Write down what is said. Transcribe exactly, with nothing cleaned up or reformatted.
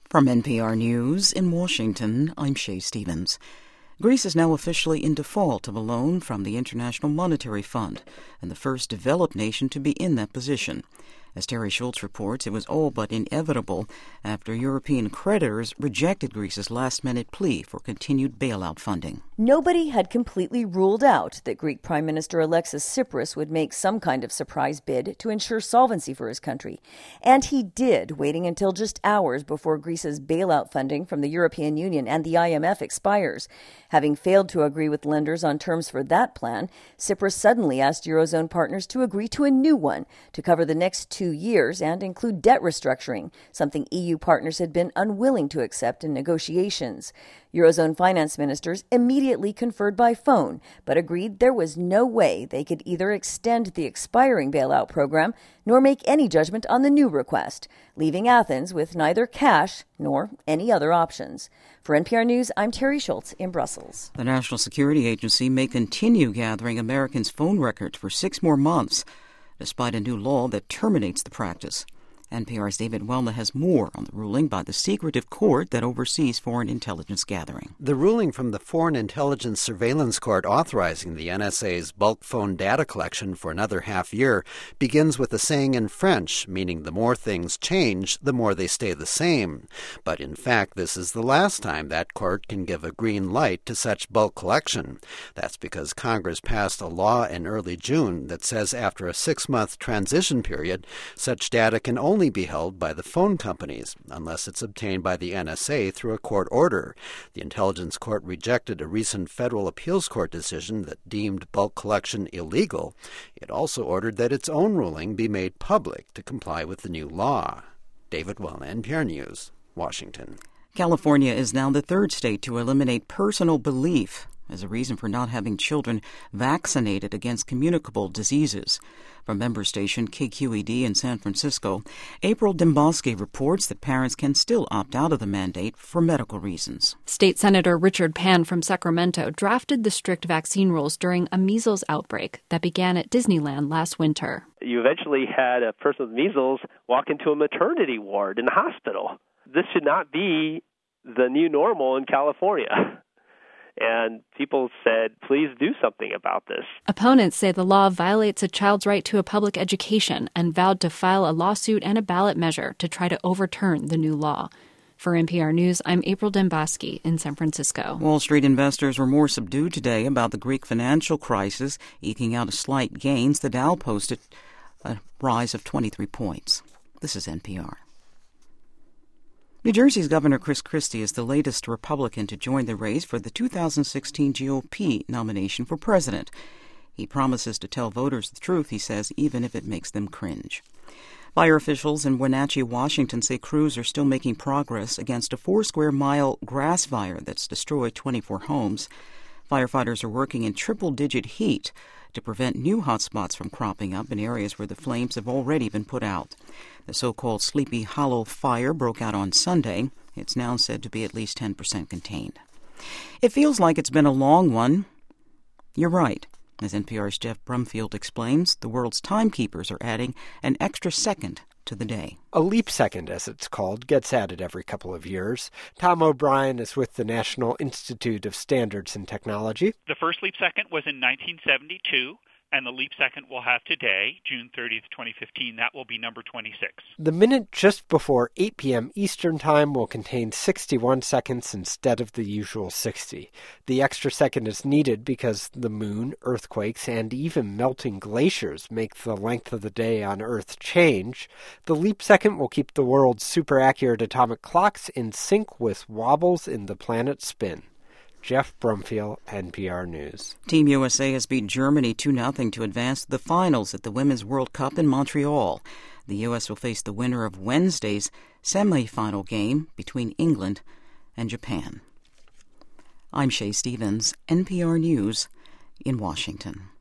From N P R News in Washington, I'm Shay Stevens. Greece is now officially in default of a loan from the International Monetary Fund, and the first developed nation to be in that position. As Terry Schultz reports, it was all but inevitable after European creditors rejected Greece's last-minute plea for continued bailout funding. Nobody had completely ruled out that Greek Prime Minister Alexis Tsipras would make some kind of surprise bid to ensure solvency for his country. And he did, waiting until just hours before Greece's bailout funding from the European Union and the I M F expires. Having failed to agree with lenders on terms for that plan, Tsipras suddenly asked Eurozone partners to agree to a new one to cover the next two years and include debt restructuring, something E U partners had been unwilling to accept in negotiations. Eurozone finance ministers immediately conferred by phone, but agreed there was no way they could either extend the expiring bailout program nor make any judgment on the new request, leaving Athens with neither cash nor any other options. For N P R News, I'm Terry Schultz in Brussels. The National Security Agency may continue gathering Americans' phone records for six more months, despite a new law that terminates the practice. N P R's David Welna has more on the ruling by the secretive court that oversees foreign intelligence gathering. The ruling from the Foreign Intelligence Surveillance Court authorizing the N S A's bulk phone data collection for another half year begins with a saying in French, meaning the more things change, the more they stay the same. But in fact, this is the last time that court can give a green light to such bulk collection. That's because Congress passed a law in early June that says after a six-month transition period, such data can only be held by the phone companies, unless it's obtained by the N S A through a court order. The Intelligence Court rejected a recent federal appeals court decision that deemed bulk collection illegal. It also ordered that its own ruling be made public to comply with the new law. David Welna, N P R News, Washington. California is now the third state to eliminate personal belief as a reason for not having children vaccinated against communicable diseases. From member station K Q E D in San Francisco, April Dembosky reports that parents can still opt out of the mandate for medical reasons. State Senator Richard Pan from Sacramento drafted the strict vaccine rules during a measles outbreak that began at Disneyland last winter. You eventually had a person with measles walk into a maternity ward in the hospital. This should not be the new normal in California. And people said, please do something about this. Opponents say the law violates a child's right to a public education and vowed to file a lawsuit and a ballot measure to try to overturn the new law. For N P R News, I'm April Dembosky in San Francisco. Wall Street investors were more subdued today about the Greek financial crisis, eking out a slight gains. The Dow posted a rise of twenty-three points. This is N P R. New Jersey's Governor Chris Christie is the latest Republican to join the race for the two thousand sixteen G O P nomination for president. He promises to tell voters the truth, he says, even if it makes them cringe. Fire officials in Wenatchee, Washington say crews are still making progress against a four-square-mile grass fire that's destroyed twenty-four homes. Firefighters are working in triple-digit heat to prevent new hotspots from cropping up in areas where the flames have already been put out. The so-called Sleepy Hollow fire broke out on Sunday. It's now said to be at least ten percent contained. It feels like it's been a long one. You're right. As N P R's Jeff Brumfield explains, the world's timekeepers are adding an extra second to the day. A leap second, as it's called, gets added every couple of years. Tom O'Brien is with the National Institute of Standards and Technology. The first leap second was in nineteen seventy-two, and the leap second we'll have today, June thirtieth, twenty fifteen. That will be number twenty-six. The minute just before eight p.m. Eastern Time will contain sixty-one seconds instead of the usual sixty. The extra second is needed because the moon, earthquakes, and even melting glaciers make the length of the day on Earth change. The leap second will keep the world's super-accurate atomic clocks in sync with wobbles in the planet's spin. Jeff Brumfield, N P R News. Team U S A has beat Germany two nothing to advance to the finals at the Women's World Cup in Montreal. The U S will face the winner of Wednesday's semi-final game between England and Japan. I'm Shay Stevens, N P R News in Washington.